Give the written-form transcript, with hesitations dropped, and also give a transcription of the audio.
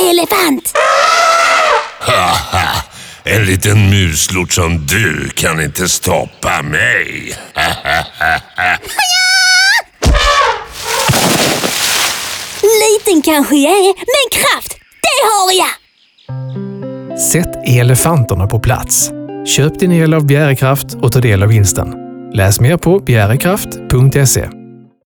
elefant! Haha, en liten muslort som du kan inte stoppa mig. Liten kanske jag är, men kraft, det har jag! Sätt elefanterna på plats. Köp din el av Bjärekraft och ta del av vinsten. Läs mer på bjärekraft.se.